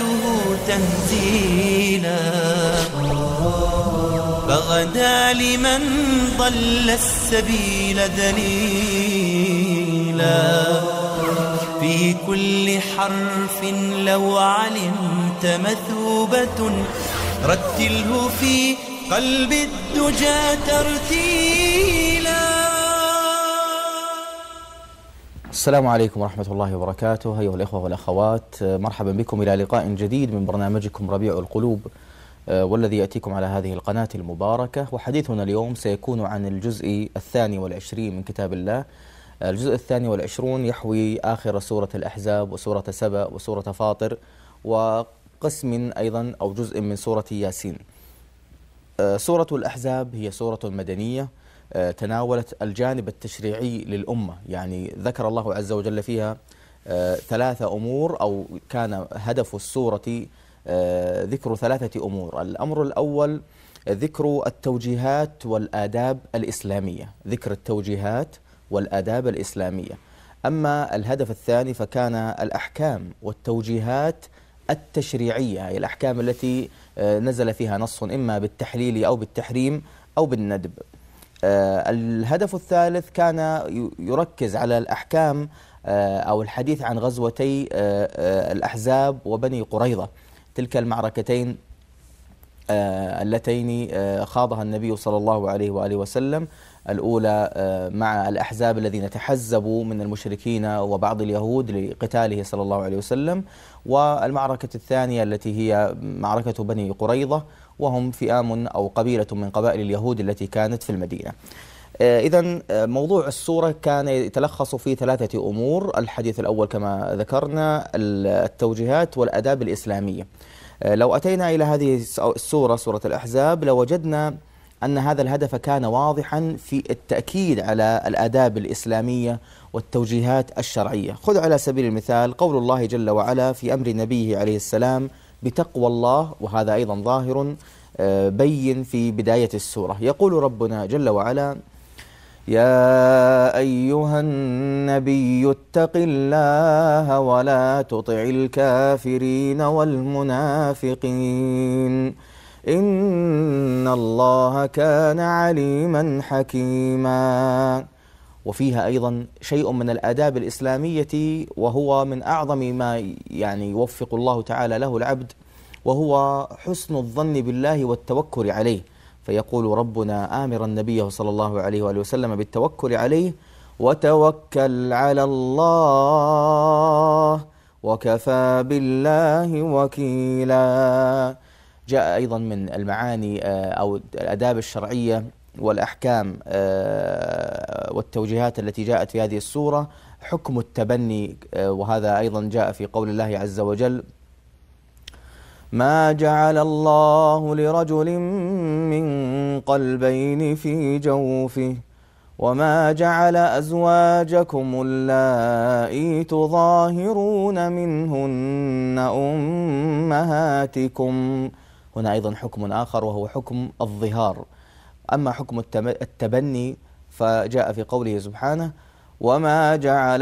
أنزلته تنزيلا فغدا لمن ضل السبيل دليلا في كل حرف لو علمت مثوبة رتله في قلب الدجى ترتيلا. السلام عليكم ورحمة الله وبركاته. أيها الإخوة والأخوات، مرحبا بكم إلى لقاء جديد من برنامجكم ربيع القلوب، والذي يأتيكم على هذه القناة المباركة. وحديثنا اليوم سيكون عن الجزء 22 من كتاب الله. الجزء 22 يحوي آخر سورة الأحزاب وسورة سبأ وسورة فاطر وقسم أيضا أو جزء من سورة ياسين. سورة الأحزاب هي سورة مدنية تناولت الجانب التشريعي للأمة، يعني ذكر الله عز وجل فيها 3 أمور، أو كان هدف السورة ذكر 3 أمور. الأمر الأول ذكر التوجيهات والآداب الإسلامية، ذكر التوجيهات والآداب الإسلامية. أما الهدف الثاني فكان الأحكام والتوجيهات التشريعية، هي الأحكام التي نزل فيها نص إما بالتحليل أو بالتحريم أو بالندب. الهدف الثالث كان يركز على الأحكام أو الحديث عن غزوتي الأحزاب وبني قريظة، تلك المعركتين اللتين خاضها النبي صلى الله عليه وآله وسلم، الأولى مع الأحزاب الذين تحزبوا من المشركين وبعض اليهود لقتاله صلى الله عليه وسلم، والمعركة الثانية التي هي معركة بني قريظة، وهم فئام أو قبيلة من قبائل اليهود التي كانت في المدينة. إذن موضوع السورة كان يتلخص في 3 أمور. الحديث الأول كما ذكرنا التوجيهات والآداب الإسلامية. لو أتينا إلى هذه السورة، سورة الأحزاب، لوجدنا أن هذا الهدف كان واضحا في التأكيد على الآداب الإسلامية والتوجيهات الشرعية. خذ على سبيل المثال قول الله جل وعلا في أمر نبيه عليه السلام بتقوى الله، وهذا أيضا ظاهر بين في بداية السورة. يقول ربنا جل وعلا: يا أيها النبي اتق الله ولا تطع الكافرين والمنافقين إن الله كان عليما حكيما. وفيها أيضا شيء من الآداب الإسلامية، وهو من أعظم ما يوفق الله تعالى له العبد، وهو حسن الظن بالله والتوكل عليه. فيقول ربنا آمرا النبي صلى الله عليه وآله وسلم بالتوكل عليه: وتوكل على الله وكفى بالله وكيلا. جاء أيضا من المعاني أو الآداب الشرعية والأحكام والتوجيهات التي جاءت في هذه السورة حكم التبني، وهذا أيضا جاء في قول الله عز وجل: ما جعل الله لرجل من قلبين في جوفه وما جعل أزواجكم اللائي تظاهرون منهن أمهاتكم. هنا أيضا حكم آخر وهو حكم الظهار. أما حكم التبني فجاء في قوله سبحانه: وما جعل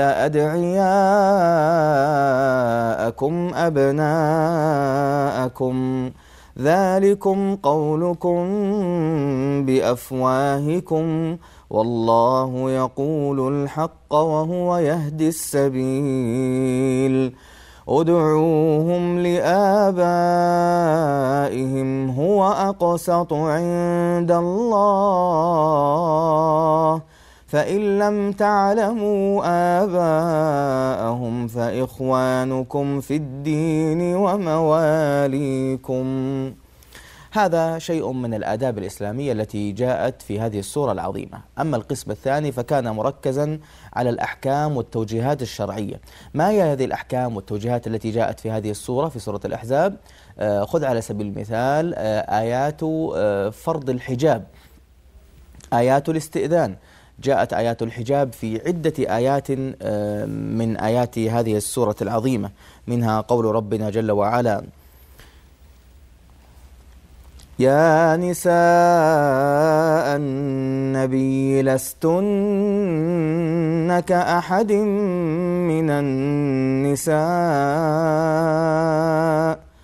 أدعياءكم أبناءكم ذلكم قولكم بأفواهكم والله يقول الحق وهو يهدي السبيل ادعوهم لآبائهم هو أقسط عند الله فإن لم تعلموا آباءهم فإخوانكم في الدين ومواليكم. هذا شيء من الآداب الإسلامية التي جاءت في هذه السورة العظيمة. أما القسم الثاني فكان مركزا على الأحكام والتوجيهات الشرعية. ما هي هذه الأحكام والتوجيهات التي جاءت في هذه السورة في سورة الأحزاب؟ خذ على سبيل المثال آيات فرض الحجاب، آيات الاستئذان. جاءت آيات الحجاب في عدة آيات من آيات هذه السورة العظيمة، منها قول ربنا جل وعلا: يا نساء النبي لستن كأحد من النساء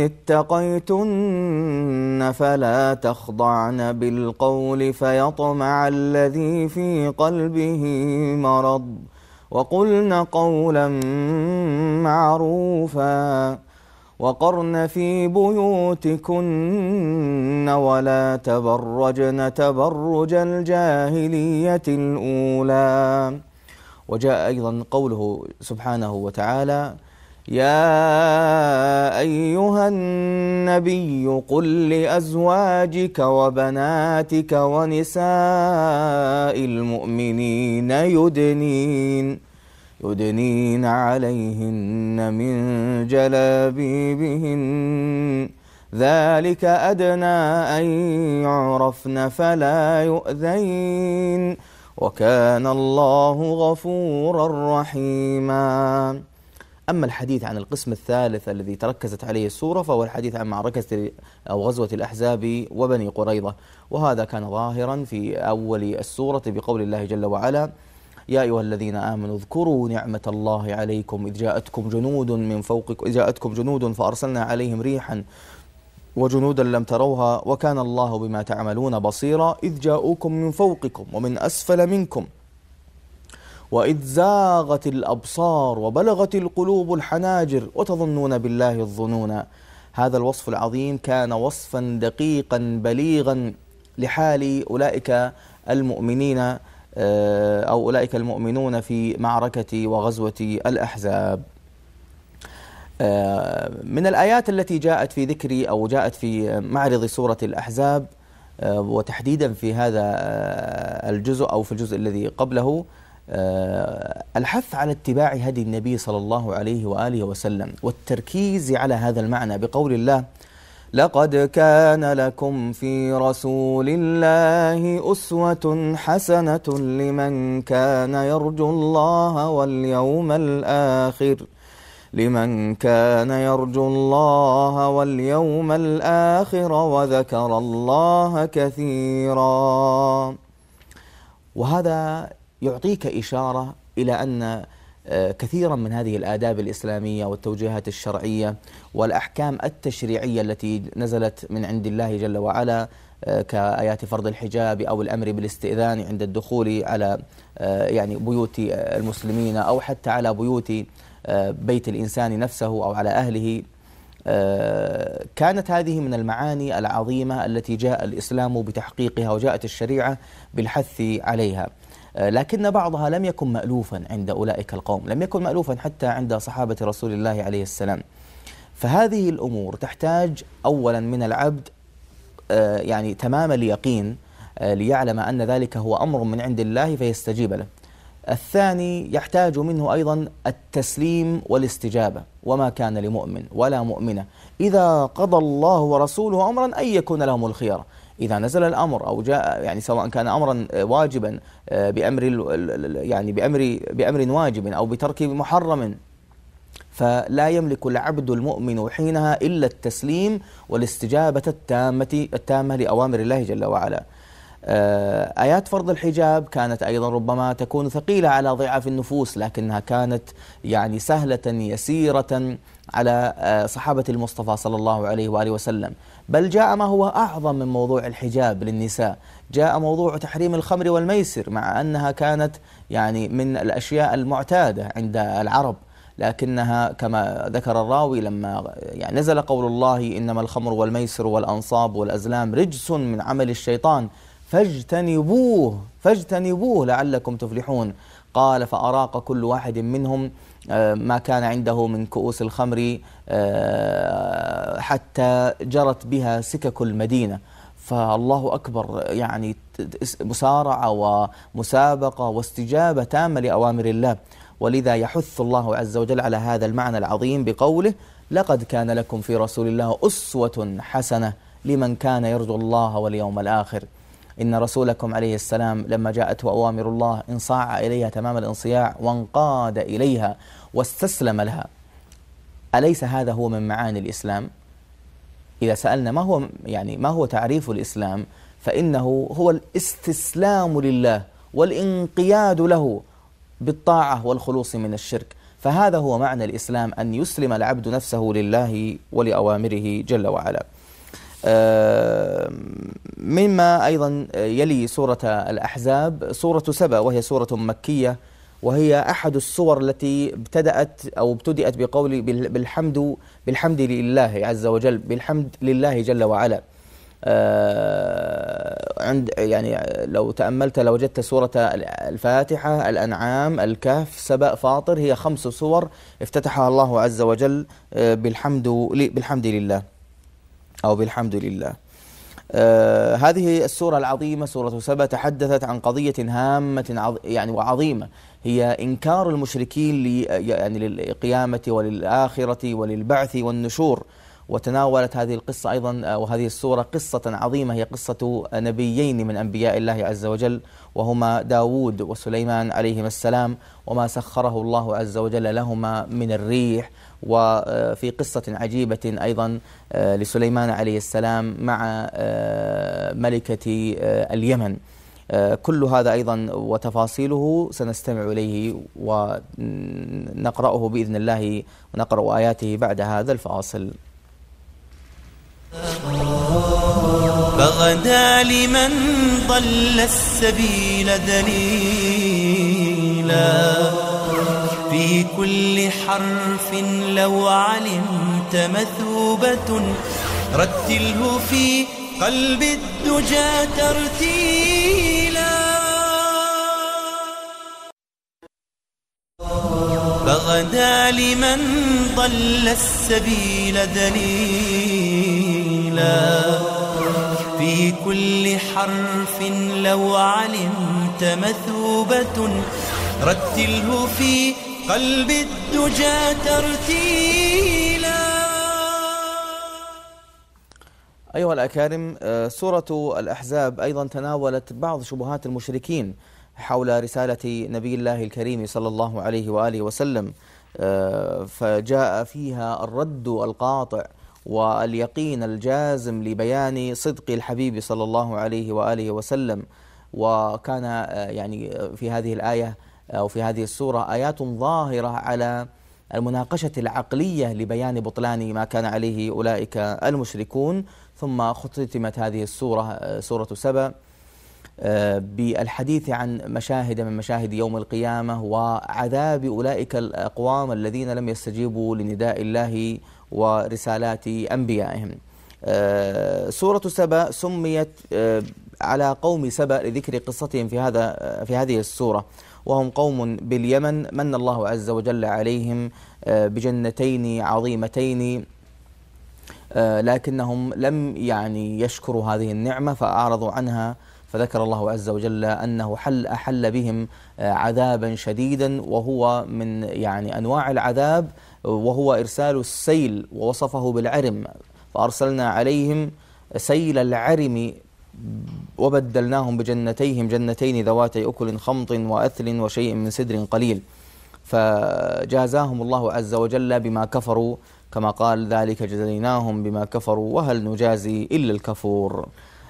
اتقيتن فلا تخضعن بالقول فيطمع الذي في قلبه مرض وقلن قولا معروفا وقرن في بيوتكن ولا تبرجن تبرج الجاهلية الأولى. وجاء أيضا قوله سبحانه وتعالى: يا أيها النبي قل لأزواجك وبناتك ونساء المؤمنين يدنين عليهن من جلابيبهن ذلك أدنى أن يعرفن فلا يؤذين وكان الله غفورا رحيما. أما الحديث عن القسم الثالث الذي تركزت عليه السورة فهو الحديث عن معركة أو غزوة الأحزاب وبني قريظة، وهذا كان ظاهرا في أول السورة بقول الله جل وعلا: يا أيها الذين آمنوا اذكروا نعمة الله عليكم إذ جاءتكم جنود فأرسلنا عليهم ريحا وجنودا لم تروها وكان الله بما تعملون بصيرا إذ جاءوكم من فوقكم ومن أسفل منكم وإذ زاغت الأبصار وبلغت القلوب الحناجر وتظنون بالله الظنونا. هذا الوصف العظيم كان وصفا دقيقا بليغا لحال أولئك المؤمنين أو أولئك المؤمنون في معركة وغزوة الأحزاب. من الآيات التي جاءت في ذكر أو جاءت في معرض سورة الأحزاب وتحديدا في هذا الجزء أو في الجزء الذي قبله الحث على اتباع هدي النبي صلى الله عليه وآله وسلم والتركيز على هذا المعنى بقول الله: لقد كان لكم في رسول الله أسوة حسنة لمن كان يرجو الله واليوم الآخر وذكر الله كثيرا. وهذا يعطيك إشارة إلى أن كثيرا من هذه الآداب الإسلامية والتوجيهات الشرعية والأحكام التشريعية التي نزلت من عند الله جل وعلا كآيات فرض الحجاب أو الأمر بالاستئذان عند الدخول على يعني بيوت المسلمين أو حتى على بيوت بيت الإنسان نفسه أو على أهله، كانت هذه من المعاني العظيمة التي جاء الإسلام بتحقيقها وجاءت الشريعة بالحث عليها، لكن بعضها لم يكن مألوفا عند أولئك القوم، لم يكن مألوفا حتى عند صحابة رسول الله عليه السلام. فهذه الأمور تحتاج أولا من العبد يعني تمام اليقين ليعلم أن ذلك هو أمر من عند الله فيستجيب له. الثاني يحتاج منه أيضا التسليم والاستجابة، وما كان لمؤمن ولا مؤمنة إذا قضى الله ورسوله أمرا أن يكون لهم الخيرة. إذا نزل الأمر أو جاء يعني سواء كان أمرا واجبا بأمر واجب أو بترك محرم، فلا يملك العبد المؤمن حينها إلا التسليم والاستجابة التامة لأوامر الله جل وعلا. آيات فرض الحجاب كانت أيضا ربما تكون ثقيلة على ضعاف النفوس، لكنها كانت يعني سهلة يسيرة على صحابة المصطفى صلى الله عليه وآله وسلم. بل جاء ما هو أعظم من موضوع الحجاب للنساء، جاء موضوع تحريم الخمر والميسر، مع أنها كانت يعني من الأشياء المعتادة عند العرب، لكنها كما ذكر الراوي لما يعني نزل قول الله: إنما الخمر والميسر والأنصاب والأزلام رجس من عمل الشيطان فاجتنبوه لعلكم تفلحون. قال: فأراق كل واحد منهم ما كان عنده من كؤوس الخمر حتى جرت بها سكك المدينة. فالله أكبر، يعني مسارعة ومسابقة واستجابة تامة لأوامر الله. ولذا يحث الله عز وجل على هذا المعنى العظيم بقوله: لقد كان لكم في رسول الله أسوة حسنة لمن كان يرجو الله واليوم الآخر. إن رسولكم عليه السلام لما جاءته أوامر الله انصاع إليها تمام الانصياع وانقاد إليها واستسلم لها. أليس هذا هو من معاني الإسلام؟ إذا سألنا ما هو تعريف الإسلام، فإنه هو الاستسلام لله والانقياد له بالطاعة والخلوص من الشرك. فهذا هو معنى الإسلام، أن يسلم العبد نفسه لله ولأوامره جل وعلا. مما أيضا يلي سورة الأحزاب سورة سبأ، وهي سورة مكية، وهي أحد السور التي ابتدأت بقول بالحمد لله عز وجل، بالحمد لله جل وعلا. لو تأملت لوجدت سورة الفاتحة، الأنعام، الكهف، سبأ، فاطر، هي 5 سور افتتحها الله عز وجل بالحمد لله أو بالحمد لله. هذه السورة العظيمة سورة سبأ تحدثت عن قضية هامة وعظيمة، هي إنكار المشركين للقيامة وللآخرة وللبعث والنشور. وتناولت هذه القصة أيضا، وهذه السورة قصة عظيمة، هي قصة نبيين من أنبياء الله عز وجل، وهما داود وسليمان عليهما السلام، وما سخره الله عز وجل لهما من الريح. وفي قصة عجيبة أيضا لسليمان عليه السلام مع ملكة اليمن. كل هذا أيضا وتفاصيله سنستمع إليه ونقرأه بإذن الله، ونقرأ آياته بعد هذا الفاصل. فغدا لمن ضل السبيل دليلا، في كل حرف لو علمت مثوبة، رتله في قلب الدجى ترتيلا. فغدا لمن ضل السبيل دليلا، في كل حرف لو علمت مثوبة، رتله في قلب الدجى ترتيلا. أيها الأكارم، سورة الأحزاب أيضا تناولت بعض شبهات المشركين حول رسالة نبي الله الكريم صلى الله عليه وآله وسلم، فجاء فيها الرد القاطع واليقين الجازم لبيان صدق الحبيب صلى الله عليه وآله وسلم. وكان في هذه الآية أو في هذه السورة آيات ظاهرة على المناقشة العقلية لبيان بطلان ما كان عليه أولئك المشركون. ثم ختمت هذه السورة سورة سبأ بالحديث عن مشاهد من مشاهد يوم القيامة وعذاب أولئك الأقوام الذين لم يستجيبوا لنداء الله ورسالات أنبيائهم. سورة سبأ سميت على قوم سبأ لذكر قصتهم في هذه السورة، وهم قوم باليمن من الله عز وجل عليهم بجنتين عظيمتين، لكنهم لم يشكروا هذه النعمة فأعرضوا عنها، فذكر الله عز وجل أنه أحل بهم عذابا شديدا، وهو من أنواع العذاب وهو إرسال السيل، ووصفه بالعرم، فأرسلنا عليهم سيل العرم وبدلناهم بجنتيهم جنتين ذواتي أكل خمط وأثل وشيء من سدر قليل، فجازاهم الله عز وجل بما كفروا، كما قال ذلك جزيناهم بما كفروا وهل نجازي إلا الكفور.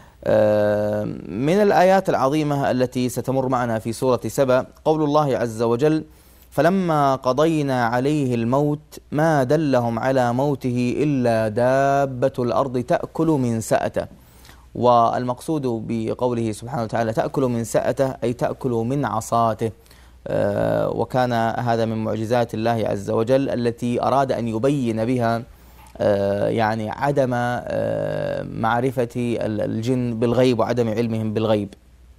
من الآيات العظيمة التي ستمر معنا في سورة سبأ قول الله عز وجل: فلما قضينا عليه الموت ما دلهم على موته إلا دابة الأرض تأكل من سأته. والمقصود بقوله سبحانه وتعالى تأكل من سأته أي تأكل من عصاته، وكان هذا من معجزات الله عز وجل التي أراد أن يبين بها عدم معرفة الجن بالغيب وعدم علمهم بالغيب.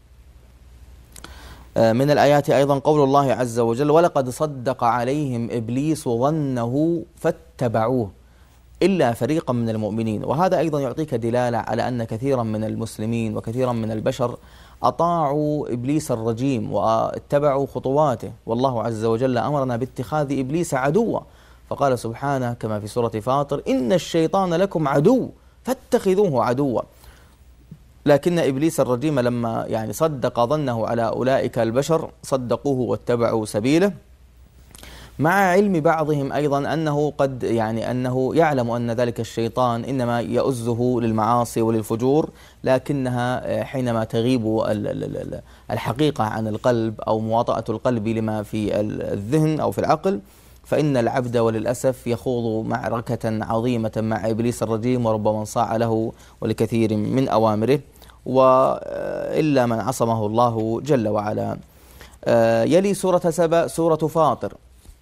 من الآيات أيضا قول الله عز وجل: ولقد صدق عليهم إبليس ظنه فاتبعوه إلا فريقا من المؤمنين. وهذا أيضا يعطيك دلالة على أن كثيرا من المسلمين وكثيرا من البشر أطاعوا إبليس الرجيم واتبعوا خطواته، والله عز وجل أمرنا باتخاذ إبليس عدوا، فقال سبحانه كما في سورة فاطر: إن الشيطان لكم عدو فاتخذوه عدوا. لكن إبليس الرجيم لما صدق ظنه على أولئك البشر صدقوه واتبعوا سبيله، مع علم بعضهم أيضا أنه قد أنه يعلم أن ذلك الشيطان إنما يؤزه للمعاصي وللفجور، لكنها حينما تغيب الحقيقة عن القلب أو مواطأة القلب لما في الذهن أو في العقل، فإن العبد وللأسف يخوض معركة عظيمة مع إبليس الرجيم، وربما انصاع له ولكثير من أوامره، وإلا من عصمه الله جل وعلا. يلي سورة سبأ سورة فاطر،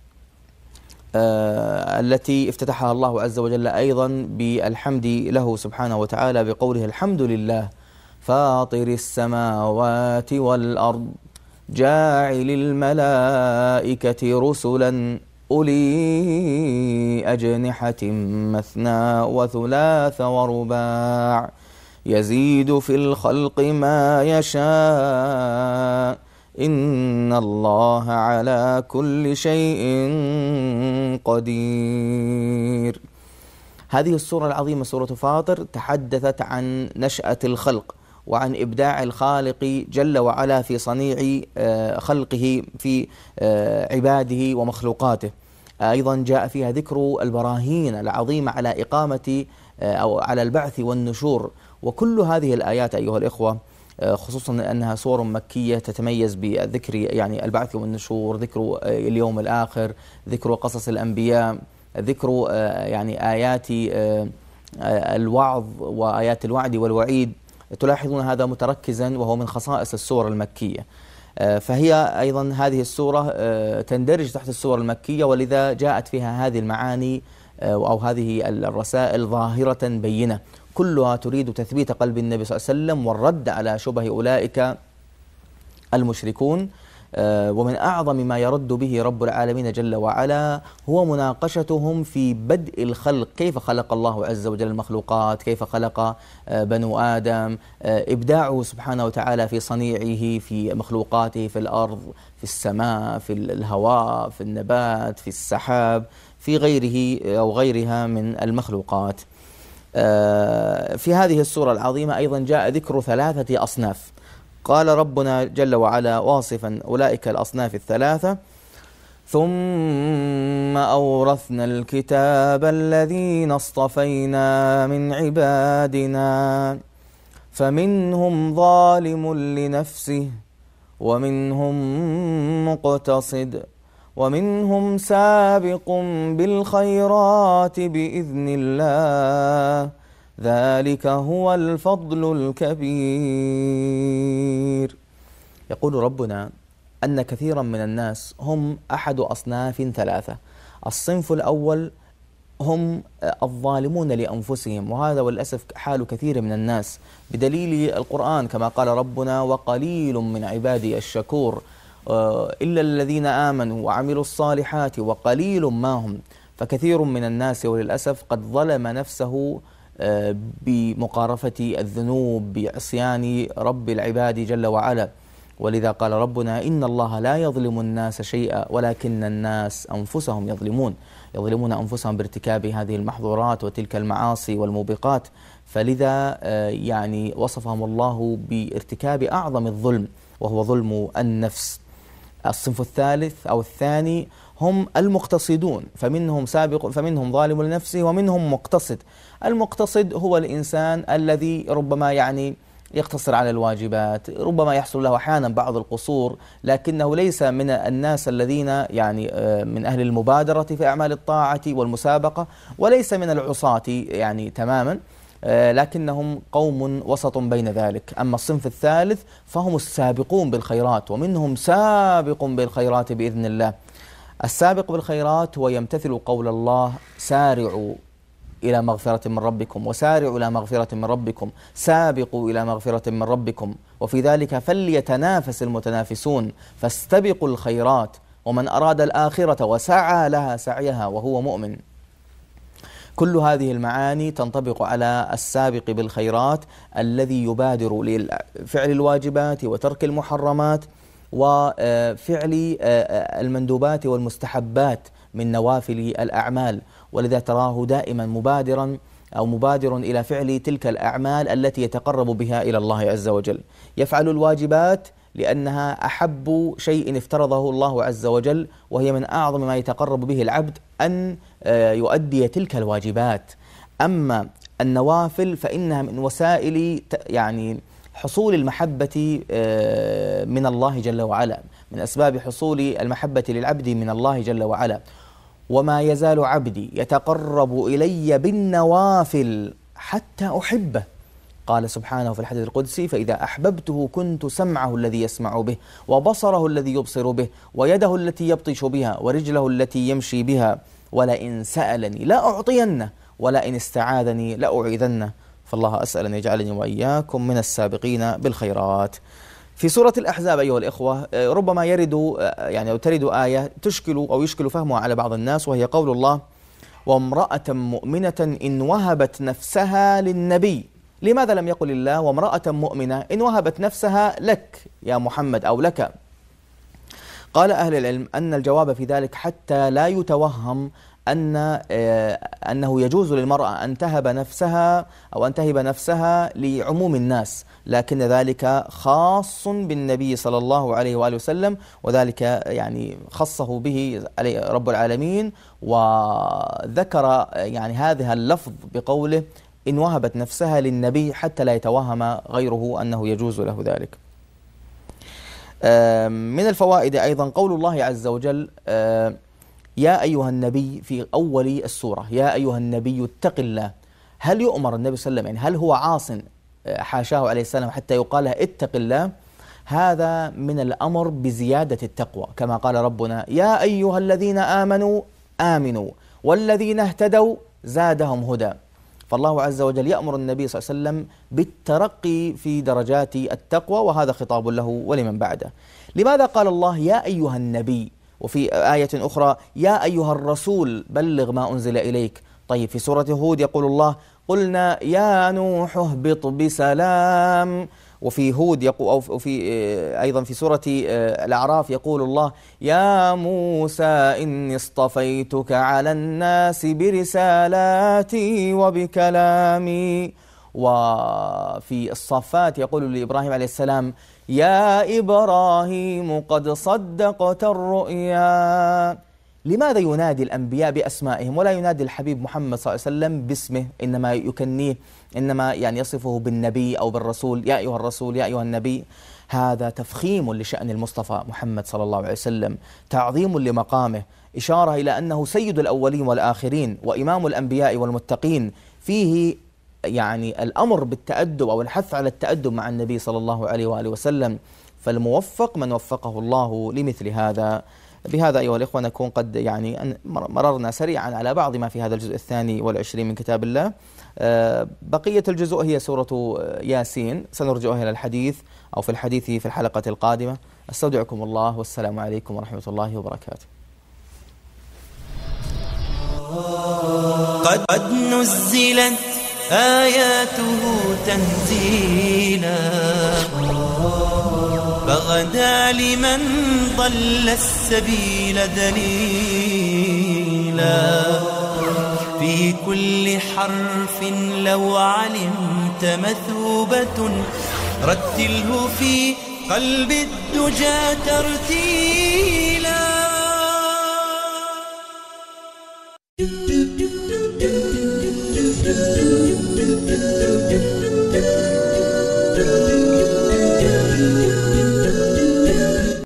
التي افتتحها الله عز وجل أيضا بالحمد له سبحانه وتعالى بقوله: الحمد لله فاطر السماوات والأرض جاعل الملائكة رسلا أولي أجنحة مثنى وثلاث ورباع يزيد في الخلق ما يشاء إن الله على كل شيء قدير. هذه السورة العظيمة سورة فاطر تحدثت عن نشأة الخلق وعن إبداع الخالق جل وعلا في صنيع خلقه في عباده ومخلوقاته. أيضا جاء فيها ذكر البراهين العظيمة على إقامة أو على البعث والنشور. وكل هذه الآيات أيها الإخوة، خصوصا أنها سور مكية تتميز بالذكر، يعني البعث والنشور، ذكر اليوم الآخر، ذكر قصص الأنبياء، ذكر يعني آيات الوعظ وآيات الوعد والوعيد، تلاحظون هذا متركزا وهو من خصائص السور المكية. فهي أيضا هذه السورة تندرج تحت السور المكية، ولذا جاءت فيها هذه المعاني أو هذه الرسائل ظاهرة بينة، كلها تريد تثبيت قلب النبي صلى الله عليه وسلم والرد على شبه أولئك المشركون. ومن أعظم ما يرد به رب العالمين جل وعلا هو مناقشتهم في بدء الخلق، كيف خلق الله عز وجل المخلوقات، كيف خلق بنو آدم، إبداعه سبحانه وتعالى في صنيعه في مخلوقاته في الأرض، في السماء، في الهواء، في النبات، في السحاب، في غيره أو غيرها من المخلوقات. في هذه السورة العظيمة أيضا جاء ذكر ثلاثة أصناف. قال ربنا جل وعلا واصفا أولئك الأصناف الثلاثة: ثم أورثنا الكتاب الذين اصطفينا من عبادنا فمنهم ظالم لنفسه ومنهم مقتصد ومنهم سابق بالخيرات بإذن الله ذلك هو الفضل الكبير. يقول ربنا أن كثيرا من الناس هم أحد أصناف ثلاثة. الصنف الأول هم الظالمون لأنفسهم، وهذا والأسف حال كثير من الناس بدليل القرآن كما قال ربنا: وقليل من عبادي الشكور إلا الذين آمنوا وعملوا الصالحات وقليل ما هم. فكثير من الناس وللأسف قد ظلم نفسه بمقارفة الذنوب، بعصيان رب العباد جل وعلا. ولذا قال ربنا: إن الله لا يظلم الناس شيئا ولكن الناس أنفسهم يظلمون أنفسهم بارتكاب هذه المحظورات وتلك المعاصي والموبقات. فلذا يعني وصفهم الله بارتكاب أعظم الظلم وهو ظلم النفس. الصنف الثالث أو الثاني هم المقتصدون، فمنهم ظالم لنفسه ومنهم مقتصد. المقتصد هو الإنسان الذي ربما يعني يقتصر على الواجبات، ربما يحصل له أحيانا بعض القصور، لكنه ليس من الناس الذين يعني من أهل المبادرة في أعمال الطاعة والمسابقة، وليس من العصاة يعني تماما، لكنهم قوم وسط بين ذلك. أما الصنف الثالث فهم السابقون بالخيرات، ومنهم سابق بالخيرات بإذن الله. السابق بالخيرات هو يمتثل قول الله: سارعوا إلى مغفرة من ربكم وسارعوا إلى مغفرة من ربكم سابقوا إلى مغفرة من ربكم وفي ذلك فليتنافس المتنافسون فاستبقوا الخيرات ومن أراد الآخرة وسعى لها سعيها وهو مؤمن. كل هذه المعاني تنطبق على السابق بالخيرات الذي يبادر لفعل الواجبات وترك المحرمات وفعل المندوبات والمستحبات من نوافل الأعمال، ولذا تراه دائما مبادر إلى فعل تلك الأعمال التي يتقرب بها إلى الله عز وجل. يفعل الواجبات لأنها أحب شيء افترضه الله عز وجل، وهي من أعظم ما يتقرب به العبد أن يؤدي تلك الواجبات. أما النوافل فإنها من وسائل يعني حصول المحبة من الله جل وعلا، من أسباب حصول المحبة للعبد من الله جل وعلا. وما يزال عبدي يتقرب إلي بالنوافل حتى أحبه. قال سبحانه في الحديث القدسي: فإذا أحببته كنت سمعه الذي يسمع به، وبصره الذي يبصر به، ويده التي يبطش بها، ورجله التي يمشي بها، ولئن سألني لأعطينه، ولئن استعاذني لأعيذنه. فالله أسأل أن يجعلني وإياكم من السابقين بالخيرات. في سورة الأحزاب أيها الإخوة ربما يرد أو ترد آية تشكل أو يشكل فهمها على بعض الناس، وهي قول الله: وامرأة مؤمنة إن وهبت نفسها للنبي. لماذا لم يقل الله وامرأة مؤمنة إن وهبت نفسها لك يا محمد أو لك؟ قال أهل العلم أن الجواب في ذلك حتى لا يتوهم أنه يجوز للمرأة أن تهب نفسها لعموم الناس، لكن ذلك خاص بالنبي صلى الله عليه وآله وسلم، وذلك خصه به رب العالمين، وذكر هذا اللفظ بقوله إن وهبت نفسها للنبي حتى لا يتوهم غيره أنه يجوز له ذلك. من الفوائد أيضا قول الله عز وجل: يا أيها النبي في أول السورة، يا أيها النبي اتق الله. هل يؤمر النبي صلى الله عليه وسلم، هل هو عاص حاشاه عليه السلام حتى يقال اتق الله؟ هذا من الأمر بزيادة التقوى، كما قال ربنا: يا أيها الذين آمنوا آمنوا والذين اهتدوا زادهم هدى. فالله عز وجل يأمر النبي صلى الله عليه وسلم بالترقي في درجات التقوى، وهذا خطاب له ولمن بعده. لماذا قال الله يا أيها النبي، وفي آية أخرى يا أيها الرسول بلغ ما أنزل إليك؟ طيب في سورة هود يقول الله: قلنا يا نوح اهبط بسلام. وفي هود أيضا في سورة الأعراف يقول الله: يا موسى إني اصطفيتك على الناس برسالاتي وبكلامي. وفي الصافات يقول لإبراهيم عليه السلام: يا إبراهيم قد صدقت الرؤيا. لماذا ينادي الأنبياء بأسمائهم ولا ينادي الحبيب محمد صلى الله عليه وسلم باسمه، إنما يكنيه، إنما يصفه بالنبي أو بالرسول، يا أيها الرسول يا أيها النبي؟ هذا تفخيم لشأن المصطفى محمد صلى الله عليه وسلم، تعظيم لمقامه، إشارة إلى أنه سيد الأولين والآخرين وإمام الأنبياء والمتقين. فيه الأمر بالتأدب أو الحث على التأدب مع النبي صلى الله عليه وآله وسلم، فالموفق من وفقه الله لمثل هذا. بهذا أيها الإخوة نكون قد مررنا سريعا على بعض ما في هذا الجزء 22 من كتاب الله. بقية الجزء هي سورة ياسين، سنرجعها إلى الحديث أو في الحديث في الحلقة القادمة. أستودعكم الله، والسلام عليكم ورحمة الله وبركاته. قد نزلت آياته تنزيلا، فغدا لمن ضل السبيل دليلا. في كل حرف لو علمت مثوبة، رتله في قلب الدجى ترتيلا.